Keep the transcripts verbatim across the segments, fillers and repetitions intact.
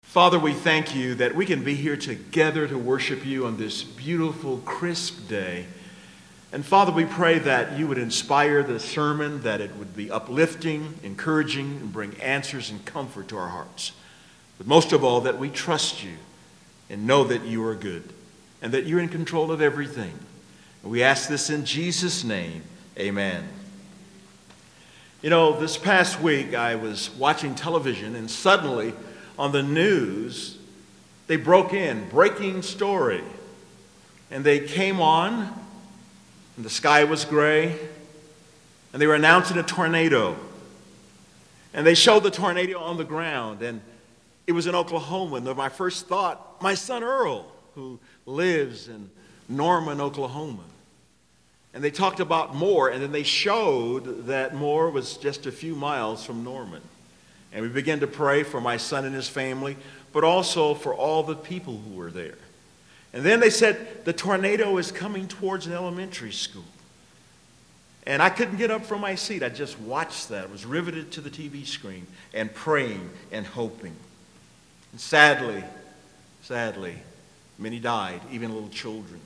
Father, we thank you that we can be here together to worship you on this beautiful, crisp day. And Father, we pray that you would inspire the sermon, that it would be uplifting, encouraging, and bring answers and comfort to our hearts. But most of all, that we trust you and know that you are good and that you're in control of everything. And we ask this in Jesus' name, amen. You know, this past week I was watching television and suddenly on the news, they broke in, breaking story. And they came on, and the sky was gray, and they were announcing a tornado. And they showed the tornado on the ground, and it was in Oklahoma. And my first thought, my son Earl, who lives in Norman, Oklahoma. And they talked about Moore, and then they showed that Moore was just a few miles from Norman. And we began to pray for my son and his family, but also for all the people who were there. And then they said, the tornado is coming towards an elementary school. And I couldn't get up from my seat. I just watched that. I was riveted to the T V screen and praying and hoping. And sadly, sadly, many died, even little children.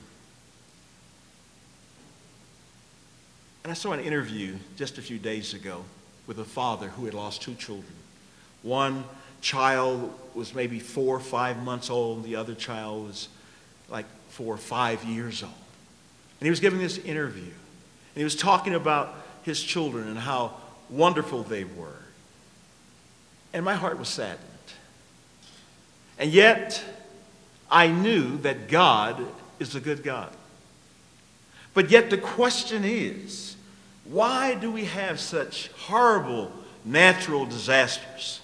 And I saw an interview just a few days ago with a father who had lost two children. One child was maybe four or five months old. The other child was like four or five years old. And he was giving this interview. And he was talking about his children and how wonderful they were. And my heart was saddened. And yet, I knew that God is a good God. But yet the question is, why do we have such horrible natural disasters?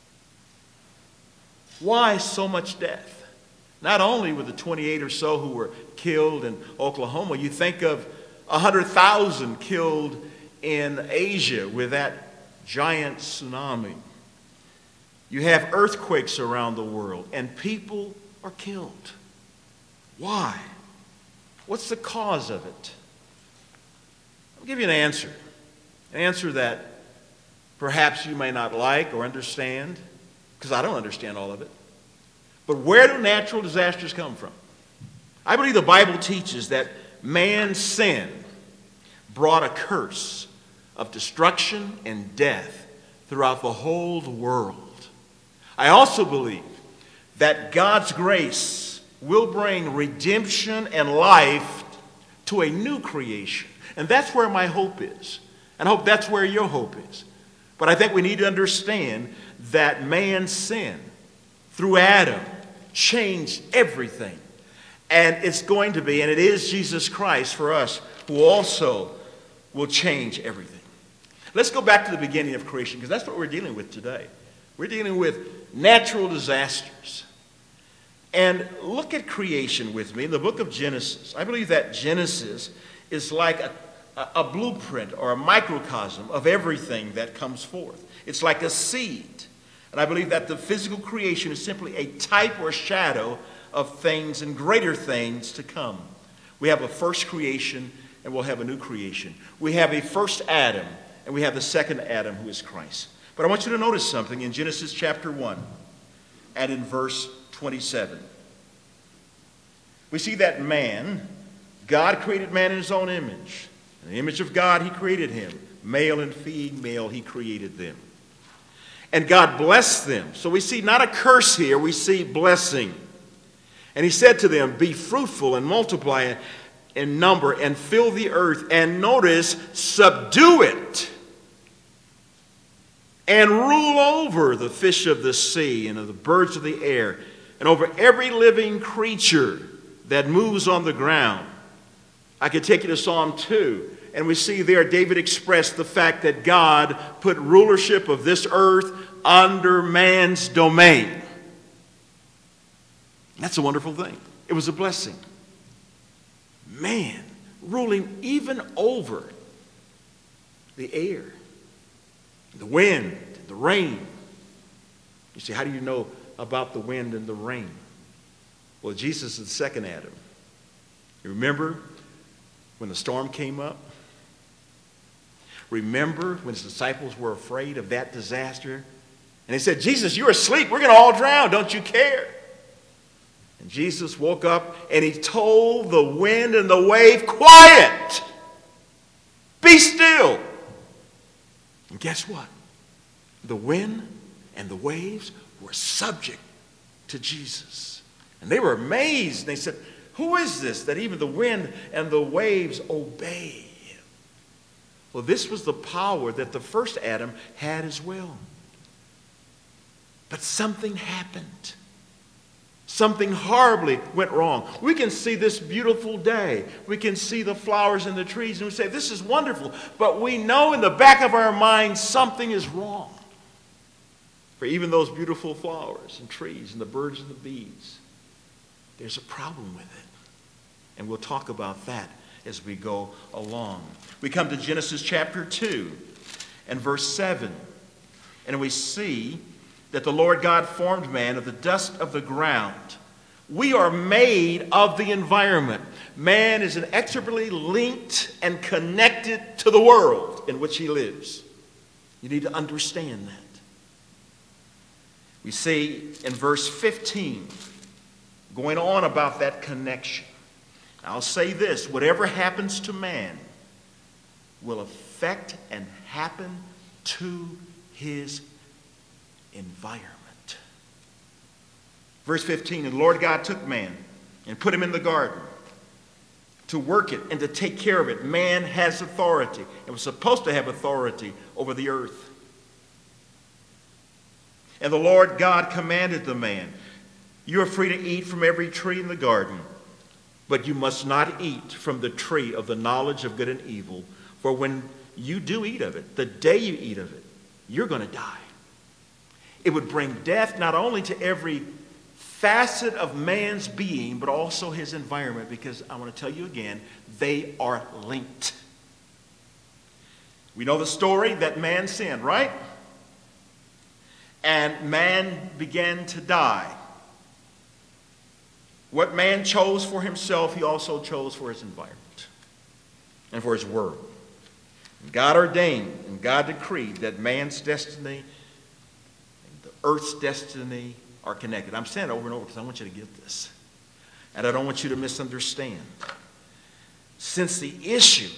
Why so much death? Not only were the twenty-eight or so who were killed in Oklahoma, you think of one hundred thousand killed in Asia with that giant tsunami. You have earthquakes around the world, and people are killed. Why? What's the cause of it? I'll give you an answer. An answer that perhaps you may not like or understand, because I don't understand all of it. But where do natural disasters come from? I believe the Bible teaches that man's sin brought a curse of destruction and death throughout the whole world. I also believe that God's grace will bring redemption and life to a new creation. And that's where my hope is. And I hope that's where your hope is. But I think we need to understand that man's sin through Adam changed everything. And it's going to be, and it is Jesus Christ for us, who also will change everything. Let's go back to the beginning of creation, because that's what we're dealing with today. We're dealing with natural disasters. And look at creation with me in the book of Genesis. I believe that Genesis is like a, a, a blueprint or a microcosm of everything that comes forth. It's like a seed. And I believe that the physical creation is simply a type or shadow of things and greater things to come. We have a first creation and we'll have a new creation. We have a first Adam and we have the second Adam, who is Christ. But I want you to notice something in Genesis chapter one and in verse twenty-seven. We see that man, God created man in his own image. In the image of God, he created him. Male and female, he created them. And God blessed them. So we see not a curse here, we see blessing. And he said to them, be fruitful and multiply in number and fill the earth. And notice, subdue it. And rule over the fish of the sea and of the birds of the air. And over every living creature that moves on the ground. I could take you to Psalm two. And we see there David expressed the fact that God put rulership of this earth under man's domain. That's a wonderful thing. It was a blessing. Man ruling even over the air, the wind, the rain. You see, how do you know about the wind and the rain? Well, Jesus is the second Adam. You remember when the storm came up? Remember when his disciples were afraid of that disaster And they said, Jesus, you're asleep. We're going to all drown. Don't you care? And Jesus woke up and he told the wind and the wave, quiet, be still. And guess what? The wind and the waves were subject to Jesus. And they were amazed. They said, who is this that even the wind and the waves obey him? Well, this was the power that the first Adam had as well. But something happened. Something horribly went wrong. We can see this beautiful day. We can see the flowers and the trees, and we say, this is wonderful. But we know in the back of our minds something is wrong. For even those beautiful flowers and trees and the birds and the bees, there's a problem with it. And we'll talk about that as we go along. We come to Genesis chapter two and verse seven. And we see that the Lord God formed man of the dust of the ground. We are made of the environment. Man is inexorably linked and connected to the world in which he lives. You need to understand that. We see in verse fifteen, going on about that connection. I'll say this, whatever happens to man will affect and happen to his environment. Verse fifteen, and the Lord God took man and put him in the garden to work it and to take care of it. Man has authority and was supposed to have authority over the earth. And the Lord God commanded the man, you are free to eat from every tree in the garden, but you must not eat from the tree of the knowledge of good and evil, for when you do eat of it, the day you eat of it, you're going to die. It would bring death not only to every facet of man's being, but also his environment, because I want to tell you again, they are linked. We know the story that man sinned, right? And man began to die. What man chose for himself, he also chose for his environment and for his world. God ordained and God decreed that man's destiny and the earth's destiny are connected. I'm saying it over and over because I want you to get this. And I don't want you to misunderstand. Since the issue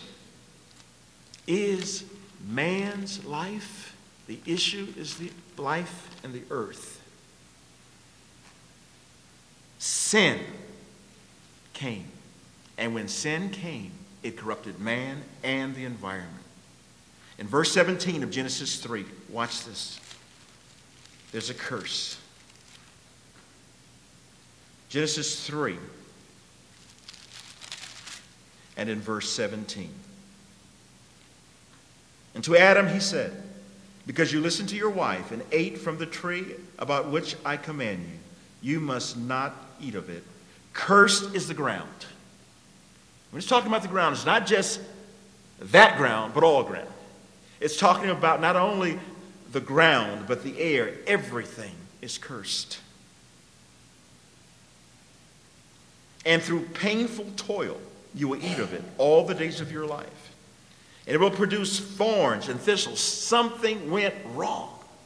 is man's life, the issue is the life and the earth. Sin came. And when sin came, it corrupted man and the environment. In verse seventeen of Genesis three, watch this. There's a curse. Genesis three and in verse seventeen. And to Adam he said, because you listened to your wife and ate from the tree about which I command you, you must not eat of it. Cursed is the ground. When it's talking about the ground, it's not just that ground, but all ground. It's talking about not only the ground, but the air. Everything is cursed. And through painful toil, you will eat of it all the days of your life. And it will produce thorns and thistles. Something went wrong.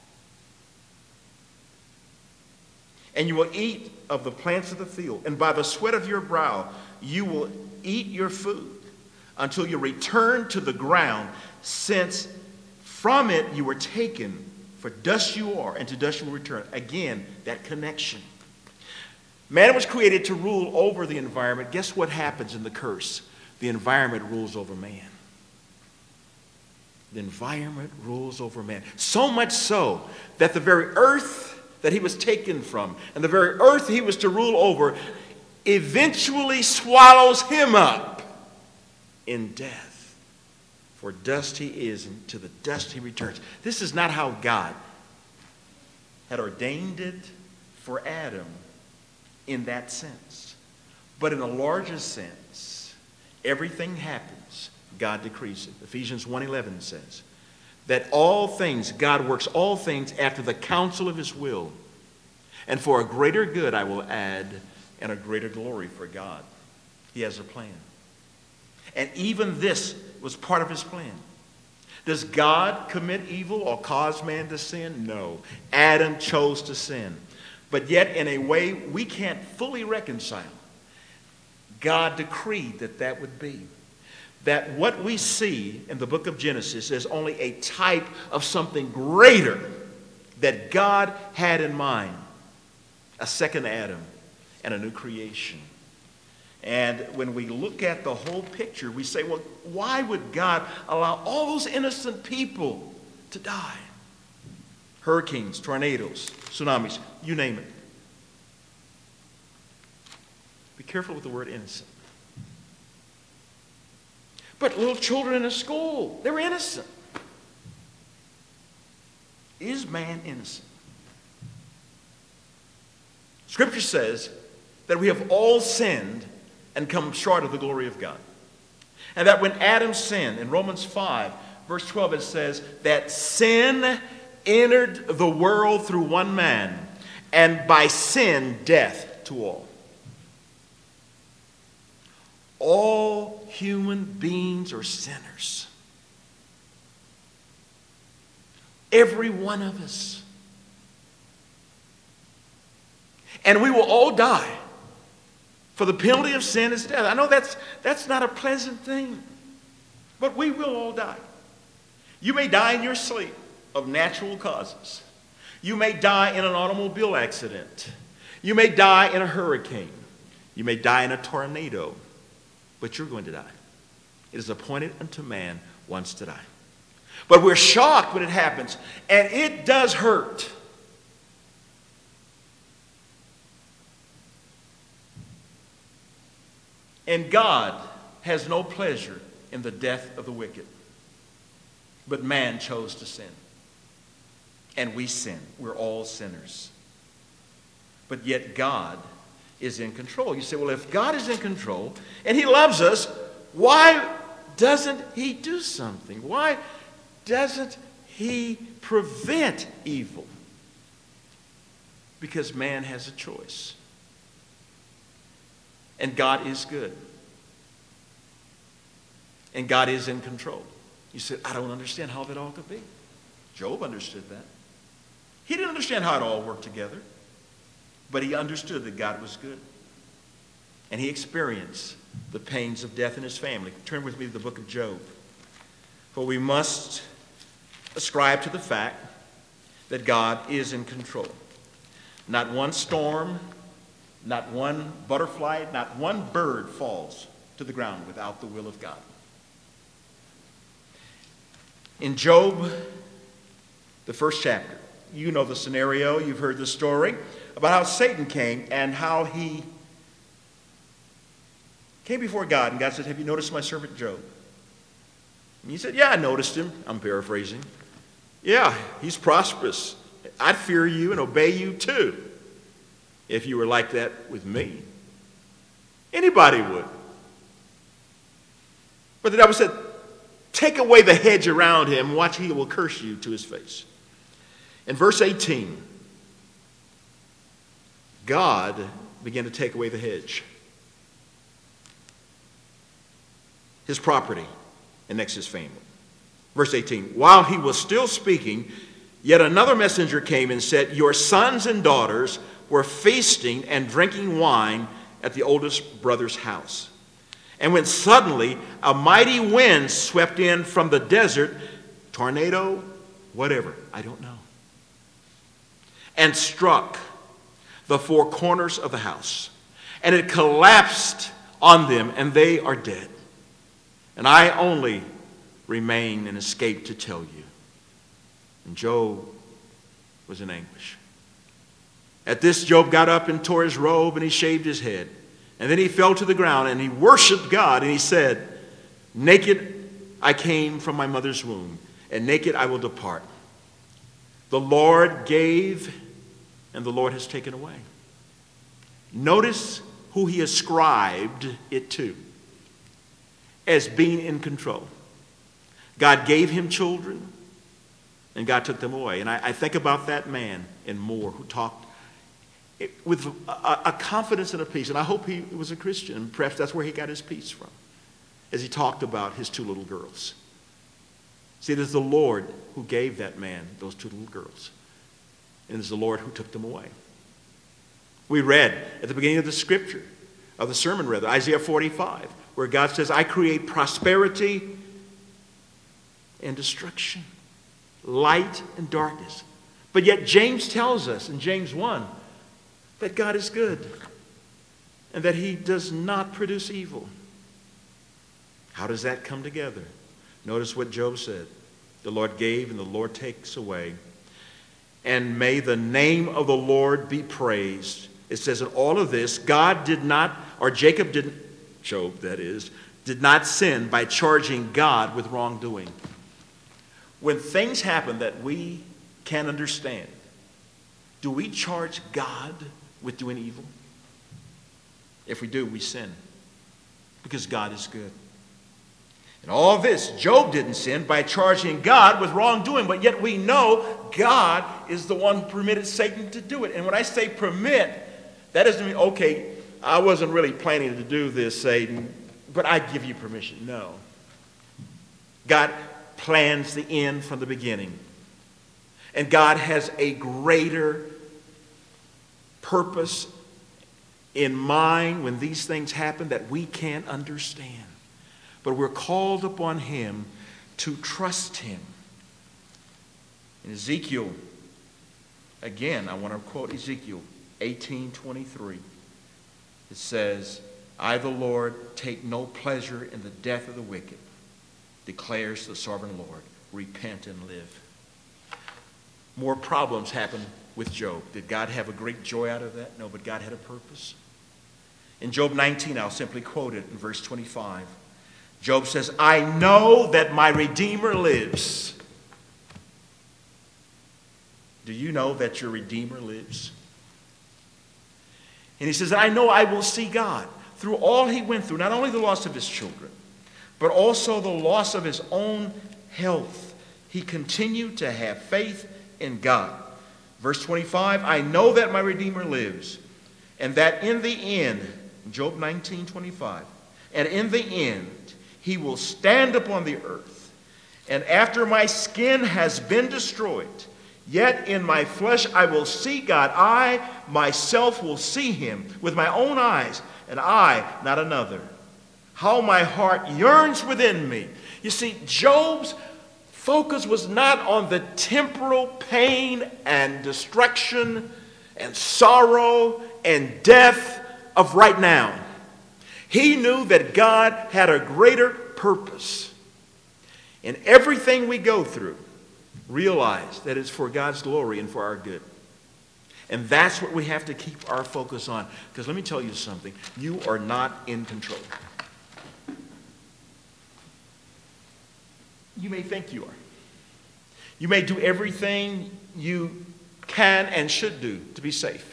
And you will eat of the plants of the field, and by the sweat of your brow you will eat your food until you return to the ground, since from it you were taken, for dust you are, and to dust you will return. Again, that connection. Man was created to rule over the environment. Guess what happens in the curse? The environment rules over man. The environment rules over man. So much so that the very earth that he was taken from and the very earth he was to rule over eventually swallows him up in death. For dust he is, and to the dust he returns. This is not how God had ordained it for Adam in that sense. But in a larger sense, everything happens. God decrees it. Ephesians one eleven says that all things, God works all things after the counsel of his will. And for a greater good I will add, and a greater glory for God. He has a plan. And even this was part of his plan. Does God commit evil or cause man to sin? No. Adam chose to sin. But yet, in a way we can't fully reconcile, God decreed that that would be. That what we see in the book of Genesis is only a type of something greater that God had in mind. A second Adam and a new creation. And when we look at the whole picture, we say, well, why would God allow all those innocent people to die? Hurricanes, tornadoes, tsunamis, you name it. Be careful with the word innocent. But little children in a school, they were innocent. Is man innocent? Scripture says that we have all sinned and come short of the glory of God. And that when Adam sinned, in Romans five, verse twelve, it says that sin entered the world through one man, and by sin, death to all. All human beings are sinners. Every one of us. And we will all die. For the penalty of sin is death. I know that's, that's not a pleasant thing. But we will all die. You may die in your sleep of natural causes. You may die in an automobile accident. You may die in a hurricane. You may die in a tornado. But you're going to die. It is appointed unto man once to die. But we're shocked when it happens. And it does hurt. And God has no pleasure in the death of the wicked. But man chose to sin. And we sin. We're all sinners. But yet God is in control. You say, well, if God is in control and he loves us, why doesn't he do something? Why doesn't he prevent evil? Because man has a choice. And God is good. And God is in control. You said, I don't understand how that all could be. Job understood that. He didn't understand how it all worked together. But he understood that God was good. And he experienced the pains of death in his family. Turn with me to the book of Job. For we must ascribe to the fact that God is in control. Not one storm, not one butterfly, not one bird falls to the ground without the will of God. In Job, the first chapter, you know the scenario, you've heard the story about how Satan came and how he came before God, and God said, have you noticed my servant Job? And he said, yeah, I noticed him. I'm paraphrasing. Yeah, he's prosperous. I'd fear you and obey you too if you were like that with me. Anybody would. But the devil said, take away the hedge around him, watch he will curse you to his face. In verse eighteen, God began to take away the hedge, his property, and next his family. Verse eighteen, while he was still speaking, yet another messenger came and said, your sons and daughters were feasting and drinking wine at the oldest brother's house. And when suddenly a mighty wind swept in from the desert, tornado, whatever, I don't know, and struck the four corners of the house. And it collapsed on them, and they are dead. And I only remain and escape to tell you. And Job was in anguish. At this, Job got up and tore his robe, and he shaved his head. And then he fell to the ground, and he worshiped God, and he said, naked I came from my mother's womb, and naked I will depart. The Lord gave, and the Lord has taken away. Notice who he ascribed it to as being in control. God gave him children, and God took them away. And I, I think about that man and more who talked with a, a confidence and a peace. And I hope he was a Christian. And perhaps that's where he got his peace from, as he talked about his two little girls. See, it is the Lord who gave that man those two little girls. And it is the Lord who took them away. We read at the beginning of the scripture, of the sermon rather, Isaiah forty-five, where God says, I create prosperity and destruction, light and darkness. But yet James tells us in James one that God is good and that he does not produce evil. How does that come together? Notice what Job said. The Lord gave and the Lord takes away. And may the name of the Lord be praised. It says in all of this, God did not, or Jacob didn't, Job that is, did not sin by charging God with wrongdoing. When things happen that we can't understand, do we charge God with doing evil? If we do, we sin. Because God is good. And all this, Job didn't sin by charging God with wrongdoing, but yet we know God is the one who permitted Satan to do it. And when I say permit, that doesn't mean, okay, I wasn't really planning to do this, Satan, but I give you permission. No. God plans the end from the beginning. And God has a greater purpose in mind when these things happen that we can't understand. But we're called upon him to trust him. In Ezekiel, again, I want to quote Ezekiel eighteen twenty-three. It says, I, the Lord, take no pleasure in the death of the wicked, declares the sovereign Lord. Repent and live. More problems happened with Job. Did God have a great joy out of that? No, but God had a purpose. In Job nineteen, I'll simply quote it in verse twenty-five. Job says, I know that my Redeemer lives. Do you know that your Redeemer lives? And he says, I know I will see God. Through all he went through, not only the loss of his children, but also the loss of his own health, he continued to have faith in God. Verse twenty-five, I know that my Redeemer lives, and that in the end, Job nineteen twenty-five, and in the end, he will stand upon the earth. And after my skin has been destroyed, yet in my flesh I will see God. I myself will see him with my own eyes, and I, not another. How my heart yearns within me. You see, Job's focus was not on the temporal pain and destruction and sorrow and death of right now. He knew that God had a greater purpose. In everything we go through, realize that it's for God's glory and for our good. And that's what we have to keep our focus on. Because let me tell you something. You are not in control. You may think you are. You may do everything you can and should do to be safe.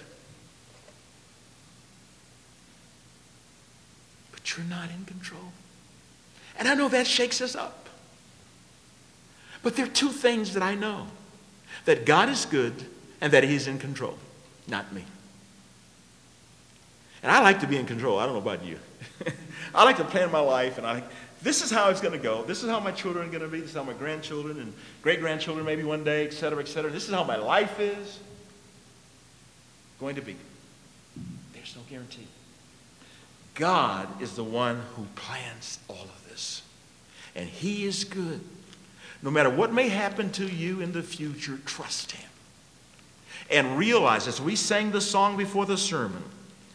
But you're not in control. And I know that shakes us up. But there are two things that I know. That God is good and that he's in control, not me. And I like to be in control. I don't know about you. I like to plan my life, and I this is how it's going to go. This is how my children are going to be. This is how my grandchildren and great-grandchildren maybe one day, et cetera, et cetera. This is how my life is going to be. There's no guarantee. God is the one who plans all of this. And he is good. No matter what may happen to you in the future, trust him. And realize, as we sang the song before the sermon,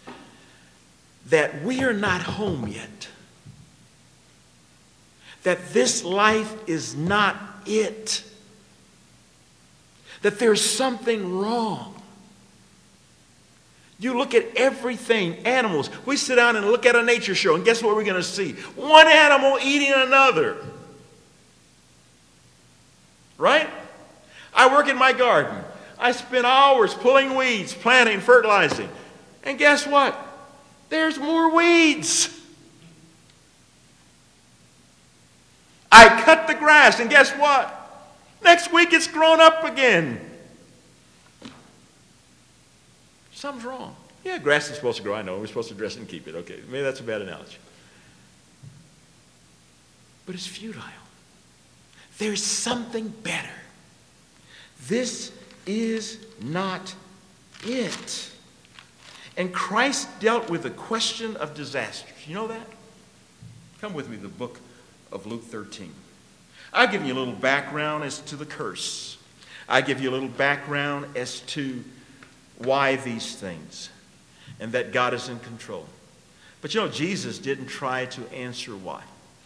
that we are not home yet. That this life is not it. That there's something wrong. You look at everything, animals. We sit down and look at a nature show, and guess what we're going to see? One animal eating another. Right? I work in my garden. I spend hours pulling weeds, planting, fertilizing. And guess what? There's more weeds. I cut the grass, and guess what? Next week it's grown up again. Something's wrong. Yeah, grass is supposed to grow. I know. We're supposed to dress it and keep it. Okay, maybe that's a bad analogy. But it's futile. There's something better. This is not it. And Christ dealt with the question of disasters. You know that? Come with me to the book of Luke thirteen. I'll give you a little background as to the curse. I give you a little background as to why these things, and that God is in control. But you know, Jesus didn't try to answer why.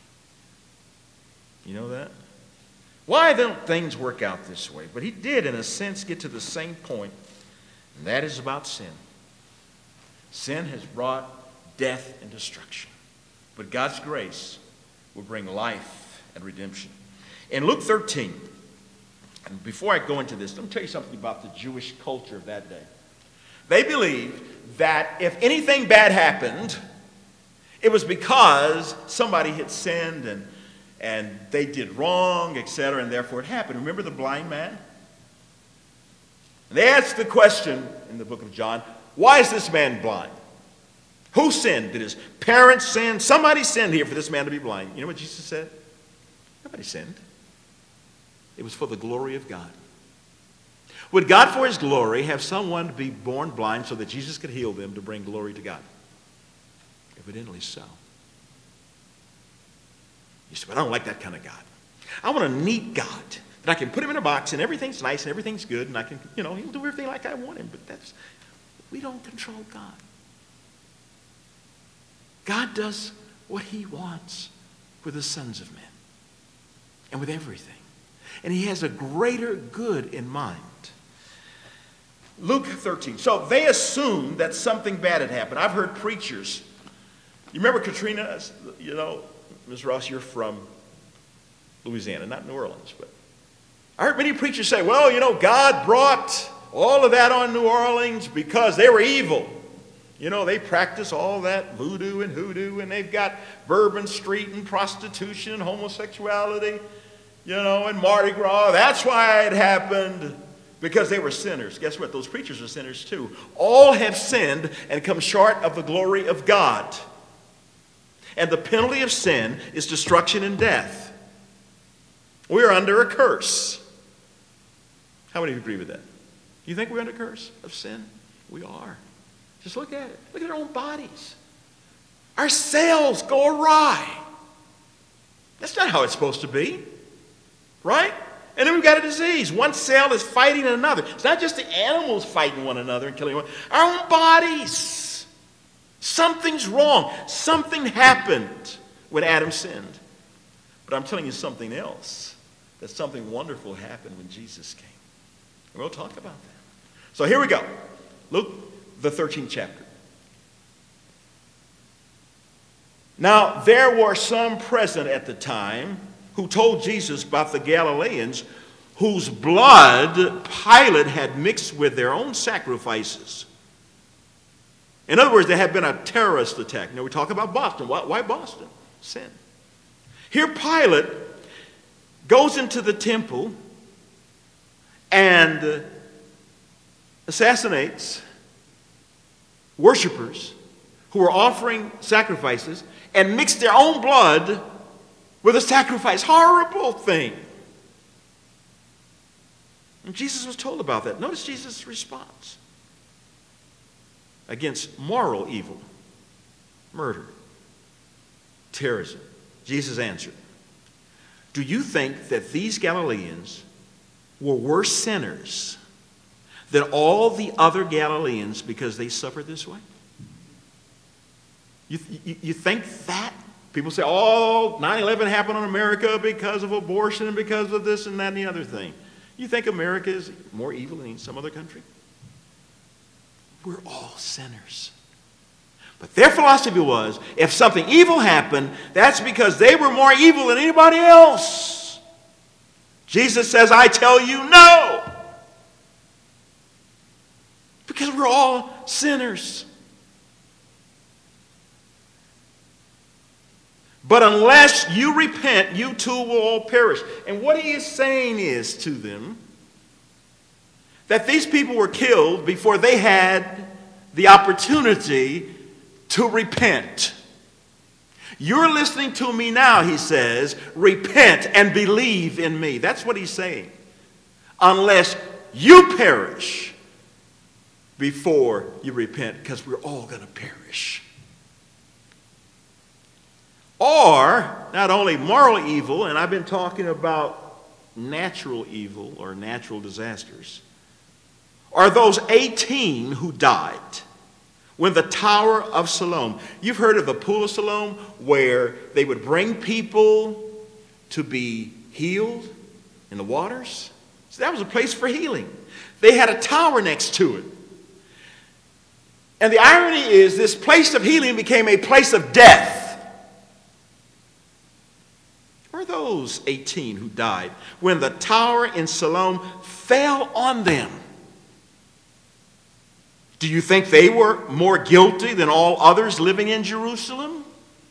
You know that? Why don't things work out this way? But he did, in a sense, get to the same point, and that is about sin. Sin has brought death and destruction. But God's grace will bring life and redemption. In Luke thirteen, and before I go into this, let me tell you something about the Jewish culture of that day. They believed that if anything bad happened, it was because somebody had sinned and, and they did wrong, et cetera, and therefore it happened. Remember the blind man? And they asked the question in the book of John, why is this man blind? Who sinned? Did his parents sin? Somebody sinned here for this man to be blind. You know what Jesus said? Nobody sinned. It was for the glory of God. Would God, for his glory, have someone to be born blind so that Jesus could heal them to bring glory to God? Evidently so. You say, but I don't like that kind of God. I want a neat God that I can put him in a box and everything's nice and everything's good and I can, you know, he'll do everything like I want him. But that's, we don't control God. God does what he wants with the sons of men and with everything. And he has a greater good in mind. Luke thirteen. So they assumed that something bad had happened. I've heard preachers. You remember Katrina? You know, Miz Ross, you're from Louisiana, not New Orleans. But I heard many preachers say, well, you know, God brought all of that on New Orleans because they were evil. You know, they practice all that voodoo and hoodoo, and they've got Bourbon Street and prostitution and homosexuality, you know, and Mardi Gras. That's why it happened, because they were sinners. Guess what? Those preachers are sinners too. All have sinned and come short of the glory of God. And the penalty of sin is destruction and death. We are under a curse. How many of you agree with that? You think we're under a curse of sin? We are. Just look at it. Look at our own bodies. Our cells go awry. That's not how it's supposed to be. Right? And then we've got a disease. One cell is fighting another. It's not just the animals fighting one another and killing one. Our own bodies. Something's wrong. Something happened when Adam sinned. But I'm telling you something else. That something wonderful happened when Jesus came. And we'll talk about that. So here we go. Luke, the thirteenth chapter. Now, there were some present at the time who told Jesus about the Galileans whose blood Pilate had mixed with their own sacrifices. In other words, there had been a terrorist attack. Now we talk about Boston. Why, why Boston? Sin. Here Pilate goes into the temple and assassinates worshipers who were offering sacrifices and mixed their own blood with a sacrifice. Horrible thing. And Jesus was told about that. Notice Jesus' response against moral evil, murder, terrorism. Jesus answered, do you think that these Galileans were worse sinners than all the other Galileans because they suffered this way? You, you, you think that? People say, oh, nine eleven happened in America because of abortion and because of this and that and the other thing. You think America is more evil than some other country? We're all sinners. But their philosophy was, if something evil happened, that's because they were more evil than anybody else. Jesus says, I tell you, no. Because we're all sinners. But unless you repent, you too will all perish. And what he is saying is to them that these people were killed before they had the opportunity to repent. You're listening to me now, he says. Repent and believe in me. That's what he's saying. Unless you perish before you repent, because we're all going to perish. Or, not only moral evil, and I've been talking about natural evil or natural disasters, are those eighteen who died when the Tower of Siloam. You've heard of the Pool of Siloam, where they would bring people to be healed in the waters. So that was a place for healing. They had a tower next to it. And the irony is, this place of healing became a place of death. Were those eighteen who died when the tower in Siloam fell on them? Do you think they were more guilty than all others living in Jerusalem?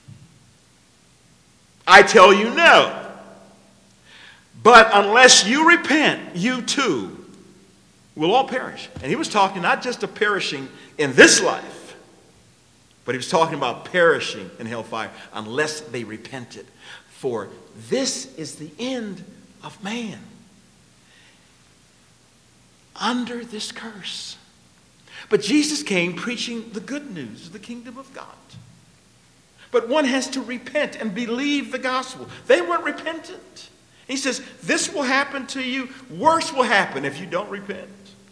I tell you no. But unless you repent, you too will all perish. And he was talking not just of perishing in this life, but he was talking about perishing in hellfire unless they repented. For this is the end of man, under this curse. But Jesus came preaching the good news of the kingdom of God. But one has to repent and believe the gospel. They weren't repentant. He says, this will happen to you. Worse will happen if you don't repent.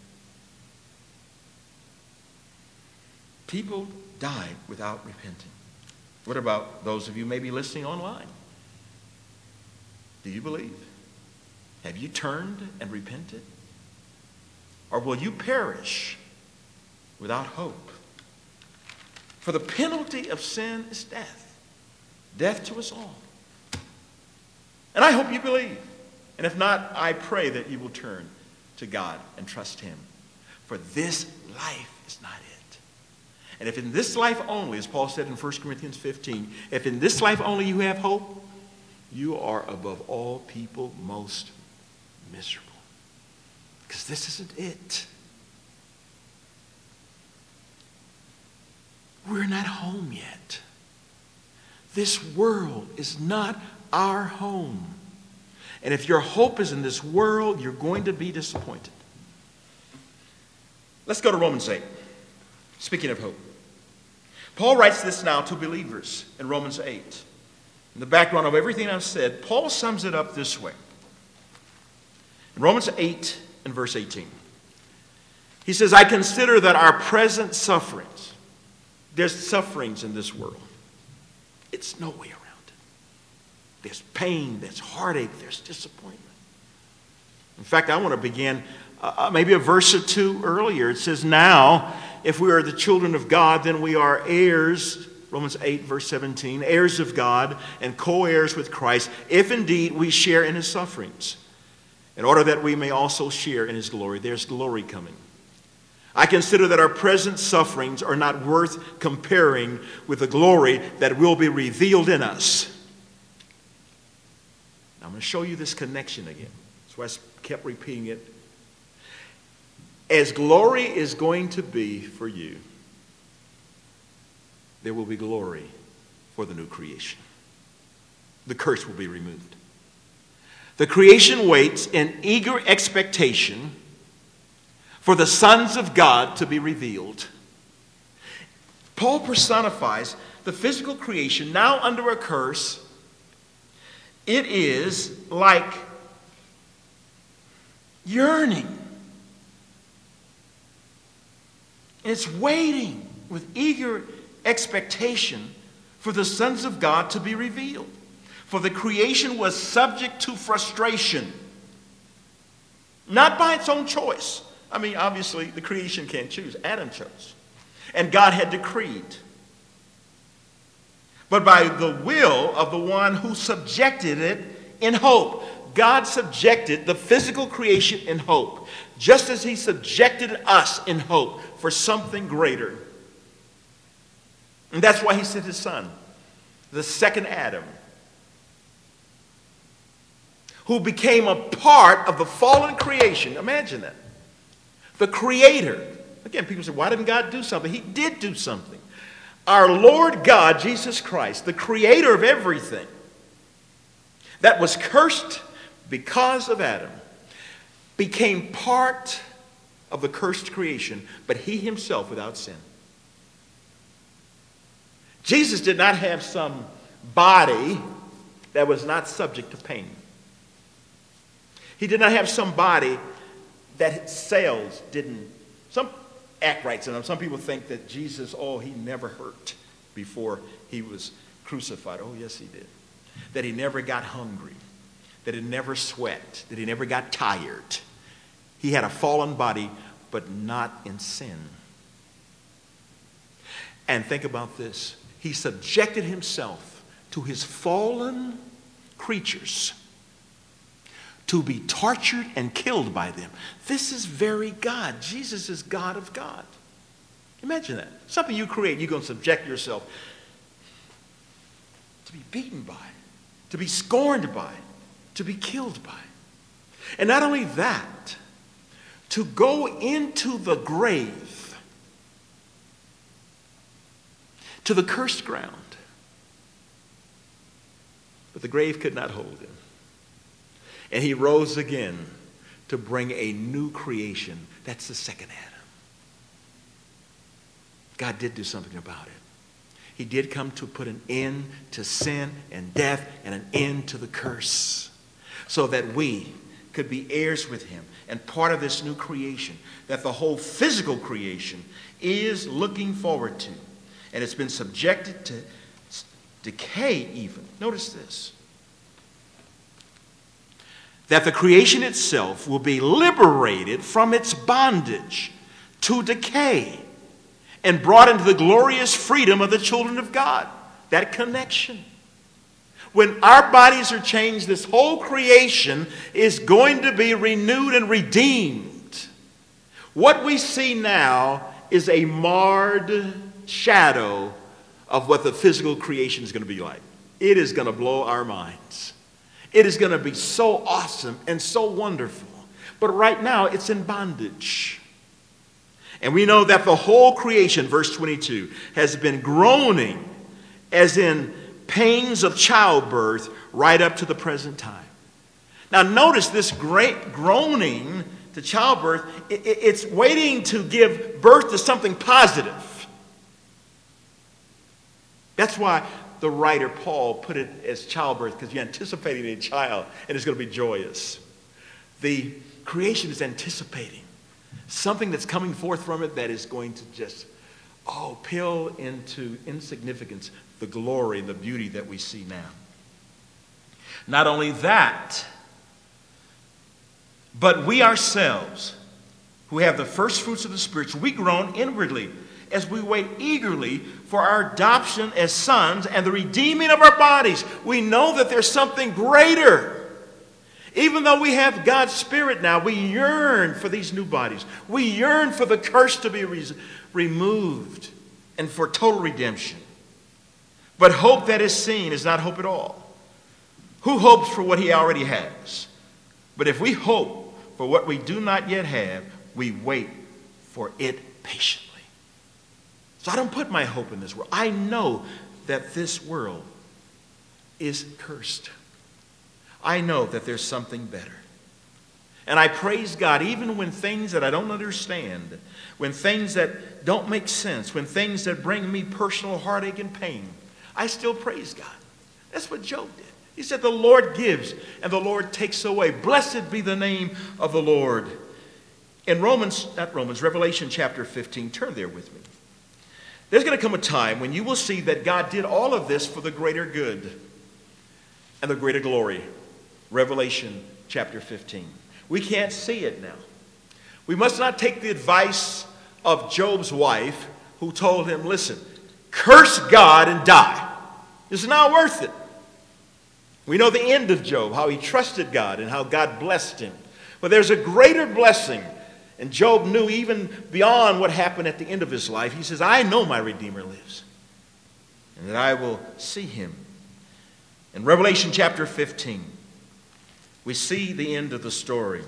People died without repenting. What about those of you maybe listening online? Do you believe? Have you turned and repented? Or will you perish without hope? For the penalty of sin is death. Death to us all. And I hope you believe. And if not, I pray that you will turn to God and trust him. For this life is not it. And if in this life only, as Paul said in First Corinthians fifteen, if in this life only you have hope, you are above all people most miserable. Because this isn't it. We're not home yet. This world is not our home. And if your hope is in this world, you're going to be disappointed. Let's go to Romans eight. Speaking of hope. Paul writes this now to believers in Romans eight. In the background of everything I've said, Paul sums it up this way. In Romans eight and verse eighteen. He says, I consider that our present sufferings, there's sufferings in this world. It's no way around it. There's pain, there's heartache, there's disappointment. In fact, I want to begin uh, maybe a verse or two earlier. It says, now, if we are the children of God, then we are heirs, Romans eight, verse seventeen, heirs of God and co-heirs with Christ, if indeed we share in his sufferings, in order that we may also share in his glory. There's glory coming. I consider that our present sufferings are not worth comparing with the glory that will be revealed in us. Now, I'm going to show you this connection again. That's why I kept repeating it. As glory is going to be for you, there will be glory for the new creation. The curse will be removed. The creation waits in eager expectation for the sons of God to be revealed. Paul personifies the physical creation now under a curse. It is like yearning. It's waiting with eager expectation for the sons of God to be revealed. For the creation was subject to frustration, not by its own choice. I mean, obviously, the creation can't choose. Adam chose. And God had decreed. But by the will of the one who subjected it in hope. God subjected the physical creation in hope, just as he subjected us in hope for something greater. And that's why he sent his son, the second Adam, who became a part of the fallen creation. Imagine that. The creator. Again, people say, why didn't God do something? He did do something. our Lord God, Jesus Christ, the creator of everything, that was cursed because of Adam, became part of the cursed creation, but he himself without sin. Jesus did not have some body that was not subject to pain. He did not have some body that cells didn't some act right to them. Some people think that Jesus, oh, he never hurt before he was crucified. Oh, yes, he did. That he never got hungry, that he never sweat, that he never got tired. He had a fallen body, but not in sin. And think about this. He subjected himself to his fallen creatures to be tortured and killed by them. This is very God. Jesus is God of God. Imagine that. Something you create, you're going to subject yourself to be beaten by, to be scorned by, to be killed by. And not only that, to go into the grave, to the cursed ground. But the grave could not hold him. And he rose again to bring a new creation. That's the second Adam. God did do something about it. He did come to put an end to sin and death and an end to the curse, so that we could be heirs with him and part of this new creation that the whole physical creation is looking forward to. And it's been subjected to decay even. Notice this. That the creation itself will be liberated from its bondage to decay and brought into the glorious freedom of the children of God. That connection. When our bodies are changed, this whole creation is going to be renewed and redeemed. What we see now is a marred shadow of what the physical creation is going to be like. It is going to blow our minds. It is going to be so awesome and so wonderful. But right now, it's in bondage. And we know that the whole creation, verse twenty-two, has been groaning as in pains of childbirth right up to the present time. Now notice this great groaning to childbirth, it, it, it's waiting to give birth to something positive. That's why the writer Paul put it as childbirth, because you're anticipating a child and it's going to be joyous. The creation is anticipating something that's coming forth from it that is going to just, oh, pale into insignificance the glory and the beauty that we see now. Not only that, but we ourselves, who have the first fruits of the Spirit, we groan inwardly as we wait eagerly for our adoption as sons and the redeeming of our bodies. We know that there's something greater. Even though we have God's Spirit now, we yearn for these new bodies. We yearn for the curse to be re- removed and for total redemption. But hope that is seen is not hope at all. Who hopes for what he already has? But if we hope for what we do not yet have, we wait for it patiently. So I don't put my hope in this world. I know that this world is cursed. I know that there's something better. And I praise God even when things that I don't understand, when things that don't make sense, when things that bring me personal heartache and pain, I still praise God. That's what Job did. He said, the Lord gives and the Lord takes away. Blessed be the name of the Lord. In Romans, not Romans, Revelation chapter fifteen, turn there with me. There's going to come a time when you will see that God did all of this for the greater good and the greater glory. Revelation chapter fifteen. We can't see it now. We must not take the advice of Job's wife, who told him, listen, curse God and die. It's not worth it. We know the end of Job, how he trusted God and how God blessed him. But there's a greater blessing. And Job knew even beyond what happened at the end of his life. He says, I know my Redeemer lives, and that I will see him. In Revelation chapter fifteen, we see the end of the story.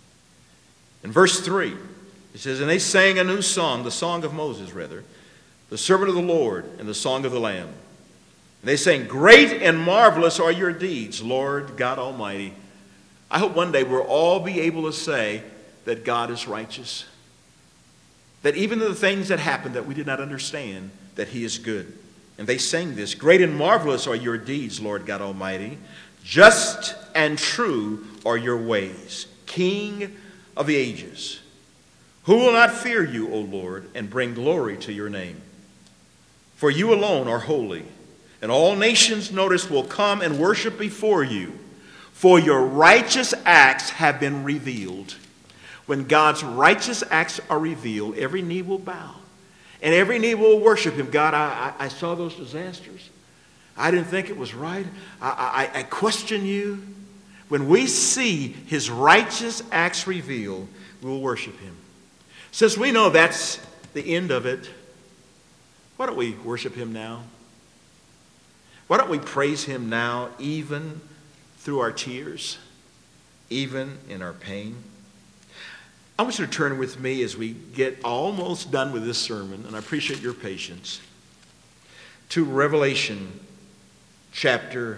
In verse three, it says, and they sang a new song, the song of Moses, rather, the servant of the Lord, and the song of the Lamb. And they sang, great and marvelous are your deeds, Lord God Almighty. I hope one day we'll all be able to say that God is righteous. That even the things that happened that we did not understand, that he is good. And they sang this, great and marvelous are your deeds, Lord God Almighty. Just and true are your ways, King of the ages. Who will not fear you, O Lord, and bring glory to your name? For you alone are holy, and all nations, notice, will come and worship before you. For your righteous acts have been revealed. When God's righteous acts are revealed, every knee will bow. And every knee will worship him. God, I, I, I saw those disasters. I didn't think it was right. I, I, I question you. When we see his righteous acts revealed, we will worship him. Since we know that's the end of it, why don't we worship him now? Why don't we praise him now, even through our tears, even in our pain? I want you to turn with me as we get almost done with this sermon, and I appreciate your patience, to Revelation chapter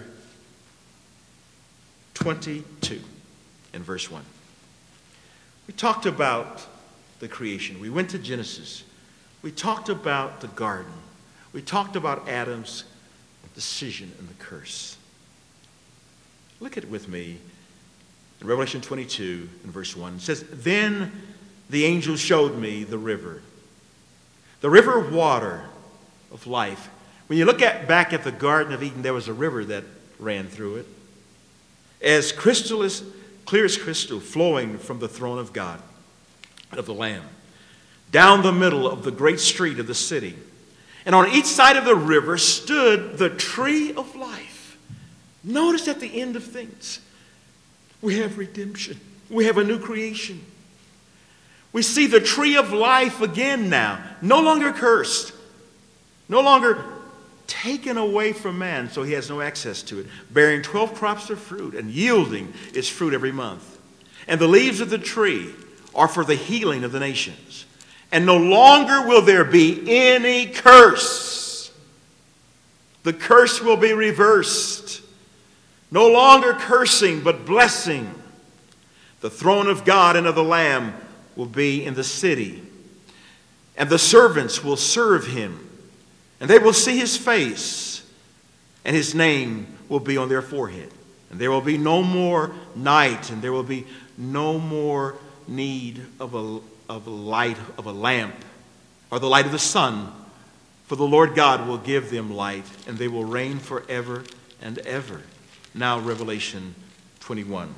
twenty-two and verse one. We talked about the creation. We went to Genesis. We talked about the garden. We talked about Adam's decision and the curse. Look at it with me. In Revelation twenty-two and verse one, it says, then the angel showed me the river, the river of water of life. When you look at back at the Garden of Eden, there was a river that ran through it, as crystal as clear as crystal, flowing from the throne of God and of the Lamb, down the middle of the great street of the city. And on each side of the river stood the tree of life. Notice at the end of things, we have redemption. We have a new creation. We see the tree of life again now, no longer cursed, no longer taken away from man, so he has no access to it, bearing twelve crops of fruit and yielding its fruit every month. And the leaves of the tree are for the healing of the nations. And no longer will there be any curse. The curse will be reversed. No longer cursing, but blessing. The throne of God and of the Lamb will be in the city. And the servants will serve him. And they will see his face. And his name will be on their forehead. And there will be no more night. And there will be no more need of a, of a light, of a lamp, or the light of the sun. For the Lord God will give them light. And they will reign forever and ever. Now, Revelation twenty-one.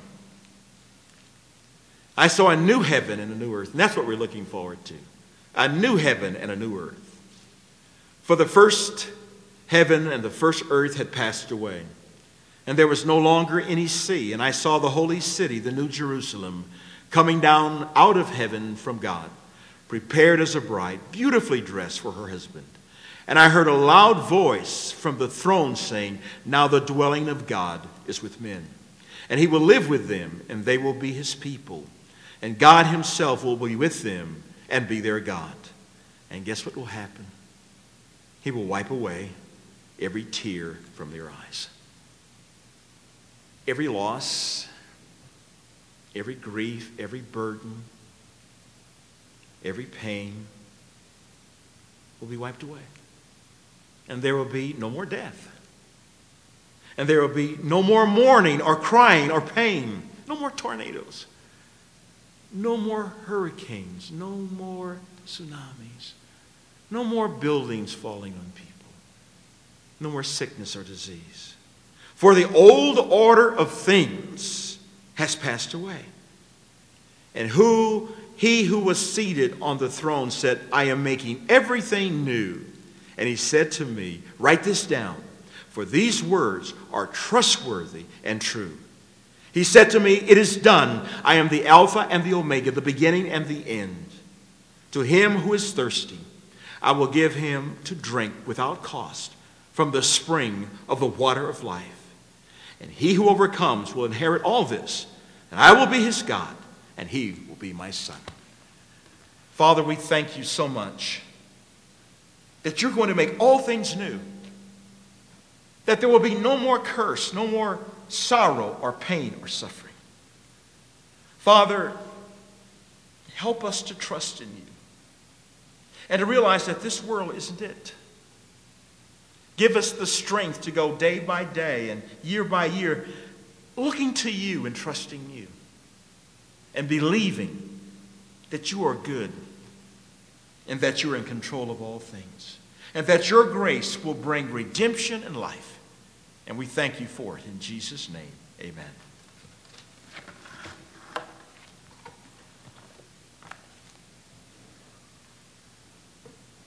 I saw a new heaven and a new earth. And that's what we're looking forward to. A new heaven and a new earth. For the first heaven and the first earth had passed away. And there was no longer any sea. And I saw the holy city, the new Jerusalem, coming down out of heaven from God, prepared as a bride, beautifully dressed for her husband. And I heard a loud voice from the throne saying, now the dwelling of God is with men. And he will live with them, and they will be his people. And God himself will be with them and be their God. And guess what will happen? He will wipe away every tear from their eyes. Every loss, every grief, every burden, every pain will be wiped away. And there will be no more death. And there will be no more mourning or crying or pain. No more tornadoes. No more hurricanes. No more tsunamis. No more buildings falling on people. No more sickness or disease. For the old order of things has passed away. And who he who was seated on the throne said, I am making everything new. And he said to me, write this down, for these words are trustworthy and true. He said to me, it is done. I am the Alpha and the Omega, the beginning and the end. To him who is thirsty, I will give him to drink without cost from the spring of the water of life. And he who overcomes will inherit all this, and I will be his God, and he will be my son. Father, we thank you so much that you're going to make all things new, that there will be no more curse, no more sorrow or pain or suffering. Father, help us to trust in you and to realize that this world isn't it. Give us the strength to go day by day and year by year looking to you and trusting you and believing that you are good and that you're in control of all things and that your grace will bring redemption and life. And we thank you for it. In Jesus' name, amen.